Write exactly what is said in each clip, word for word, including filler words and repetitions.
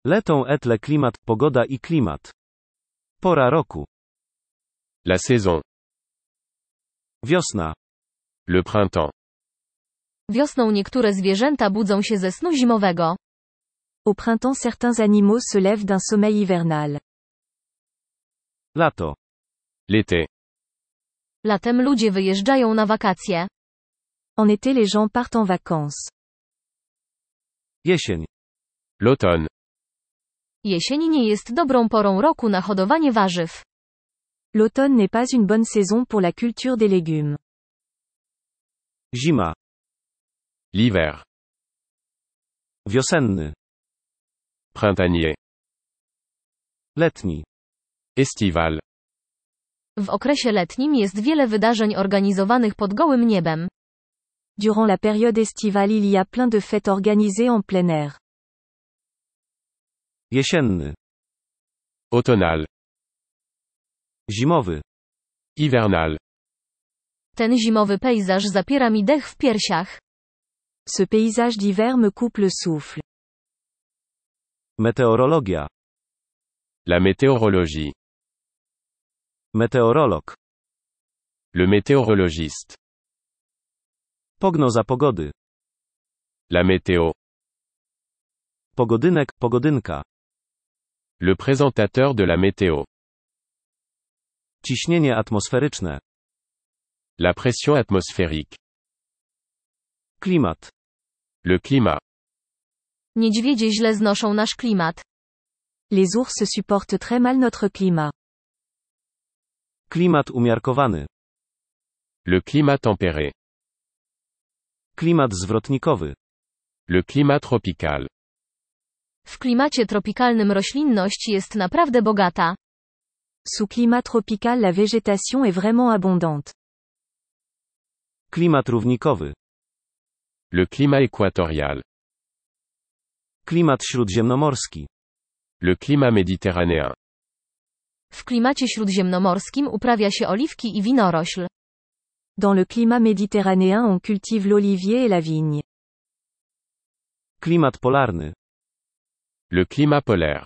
Letą etle klimat, pogoda i klimat. Pora roku. La saison. Wiosna. Le printemps. Wiosną niektóre zwierzęta budzą się ze snu zimowego. Au printemps, certains animaux se lèvent d'un sommeil hivernal. Lato. L'été. Latem ludzie wyjeżdżają na wakacje. En été, les gens partent en vacances. Jesień. L'automne. Jesień nie jest dobrą porą roku na hodowanie warzyw. L'automne n'est pas une bonne saison pour la culture des légumes. Zima. L'hiver. Wiosenny. Printanier. Letni. Estival. W okresie letnim jest wiele wydarzeń organizowanych pod gołym niebem. Durant la période estivale, il y a plein de fêtes organisées en plein air. Jesienny. Automnal. Zimowy. Hivernal. Ten zimowy pejzaż zapiera mi dech w piersiach. Ce paysage d'hiver me coupe le souffle. Meteorologia. La météorologie. Meteorolog. Le météorologiste. Pognoza pogody. La météo. Pogodynek, pogodynka. Le présentateur de la météo. Ciśnienie atmosferyczne. La pression atmosphérique. Klimat. Le climat. Niedźwiedzie źle znoszą nasz klimat. Les ours supportent très mal notre climat. Klimat umiarkowany. Le climat tempéré. Klimat zwrotnikowy. Le climat tropical. W klimacie tropikalnym roślinność jest naprawdę bogata. Sous climat tropical, la végétation est vraiment abondante. Klimat równikowy. Le climat équatorial. Klimat śródziemnomorski. Le climat méditerranéen. W klimacie śródziemnomorskim uprawia się oliwki i winorośl. Dans le climat méditerranéen, on cultive l'olivier et la vigne. Klimat polarny. Le climat polaire.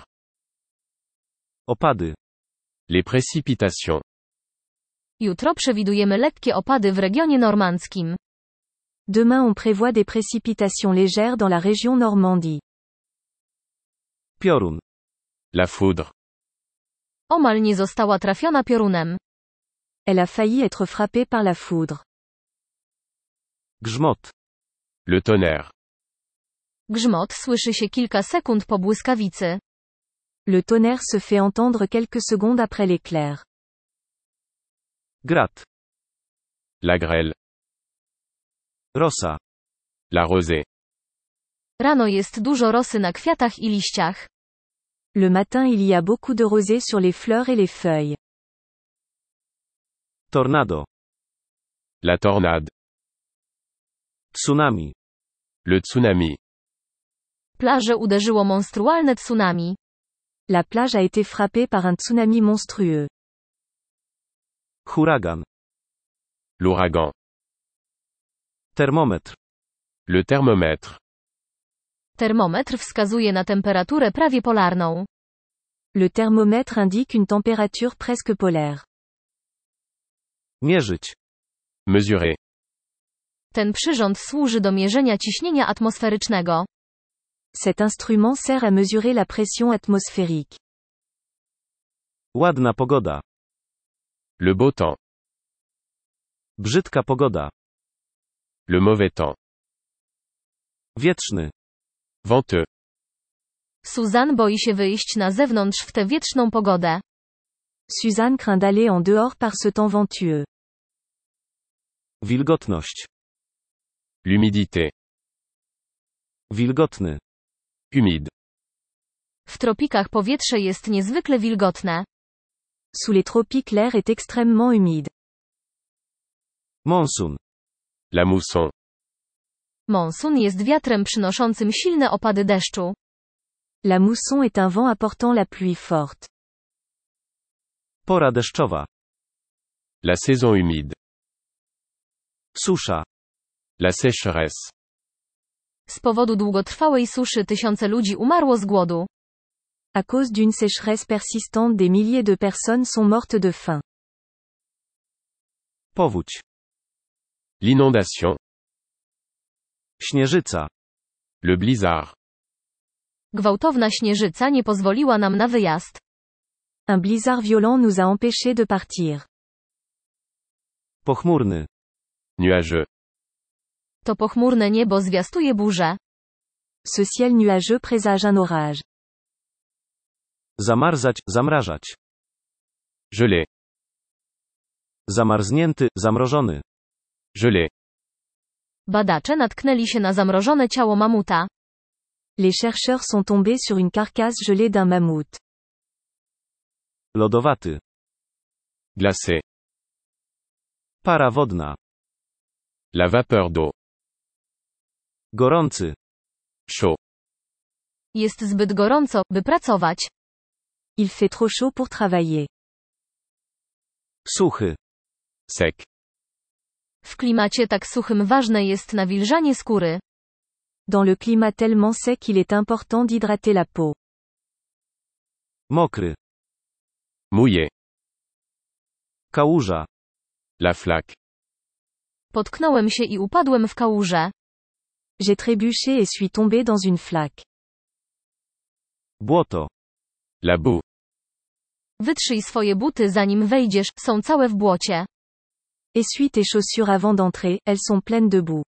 Opady. Les précipitations. Jutro przewidujemy lekkie opady w regionie normandzkim. Demain, on prévoit des précipitations légères dans la région Normandie. Piorun. La foudre. Omal nie została trafiona piorunem. Elle a failli être frappée par la foudre. Grzmot. Le tonnerre. Grzmot słyszy się kilka sekund po błyskawicy. Le tonnerre se fait entendre quelques secondes après l'éclair. Grad. La grêle. Rosa. La rosée. Rano jest dużo rosy na kwiatach i liściach. Le matin, il y a beaucoup de rosée sur les fleurs et les feuilles. Tornado. La tornade. Tsunami. Le tsunami. Plażę uderzyło monstrualne tsunami. La plage a été frappée par un tsunami monstrueux. Huragan. L'ouragan. Termometr. Le thermomètre. Termometr wskazuje na temperaturę prawie polarną. Le thermomètre indique une température presque polaire. Mierzyć. Mesurer. Ten przyrząd służy do mierzenia ciśnienia atmosferycznego. Cet instrument sert à mesurer la pression atmosphérique. Ładna pogoda. Le beau temps. Brzydka pogoda. Le mauvais temps. Wietrzny. Venteux. Suzanne boi się wyjść na zewnątrz w tę wietrzną pogodę. Suzanne craint d'aller en dehors par ce temps ventueux. Wilgotność. L'humidité. Wilgotny. Humide. W tropikach powietrze jest niezwykle wilgotne. Sous les tropiques, l'air est extrêmement humide. Monsun. La mousson. Monsun jest wiatrem przynoszącym silne opady deszczu. La mousson est un vent apportant la pluie forte. Pora deszczowa. La saison humide. Susza. La sécheresse. Z powodu długotrwałej suszy tysiące ludzi umarło z głodu. À cause d'une sécheresse persistante, des milliers de personnes sont mortes de faim. Powódź. L'inondation. Śnieżyca. Le blizzard. Gwałtowna śnieżyca nie pozwoliła nam na wyjazd. Un blizzard violent nous a empêchés de partir. Pochmurny. Nuageux. To pochmurne niebo zwiastuje burzę. Ce ciel nuageux présage un orage. Zamarzać, zamrażać. Gelé. Zamarznięty, zamrożony. Gelé. Badacze natknęli się na zamrożone ciało mamuta. Les chercheurs sont tombés sur une carcasse gelée d'un mammouth. Lodowaty. Glacé. Para wodna. La vapeur d'eau. Gorący. Chaud. Jest zbyt gorąco, by pracować. Il fait trop chaud pour travailler. Suchy. Sec. W klimacie tak suchym ważne jest nawilżanie skóry. Dans le climat tellement sec, il est important d'hydrater la peau. Mokry. Mouillé. Kałuża. La flaque. Potknąłem się i upadłem w kałużę. J'ai trébuché et suis tombé dans une flaque. Błoto. La boue. Wytrzyj swoje buty zanim wejdziesz, są całe w błocie. Essuie tes chaussures avant d'entrer, elles sont pleines de boue.